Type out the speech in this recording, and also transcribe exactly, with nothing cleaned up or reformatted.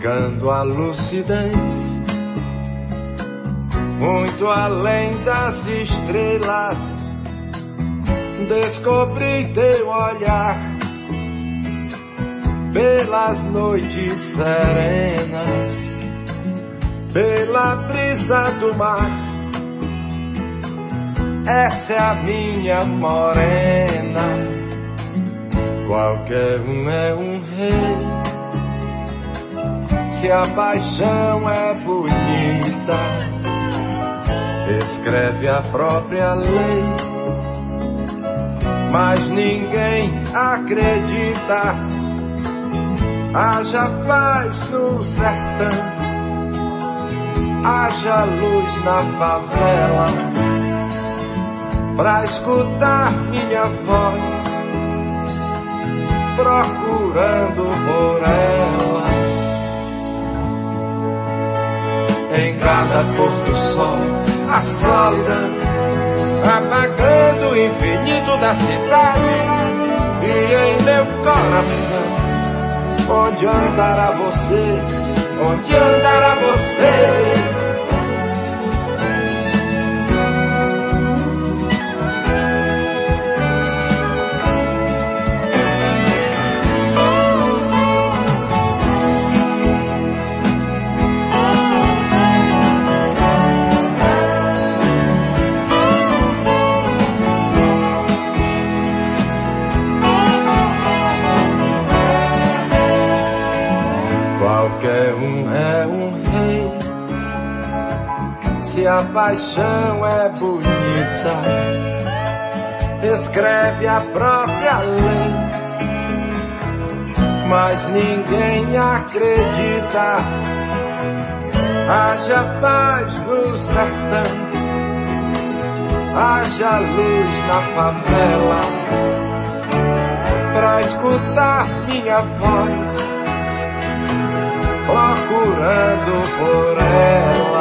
buscando a lucidez, muito além das estrelas. Descobri teu olhar pelas noites serenas, pela brisa do mar. Essa é a minha morena. Qualquer um é um rei, se a paixão é bonita, escreve a própria lei, mas ninguém acredita. Haja paz no sertão, haja luz na favela, pra escutar minha voz, procurando por ela. Em cada pôr do sol, a sólida, apagando o infinito da cidade. E em meu coração, onde andará você? Onde andará você? Qualquer um é um rei, se a paixão é bonita, escreve a própria lei, mas ninguém acredita. Haja paz no sertão, haja luz na favela, pra escutar minha voz, procurando por ela.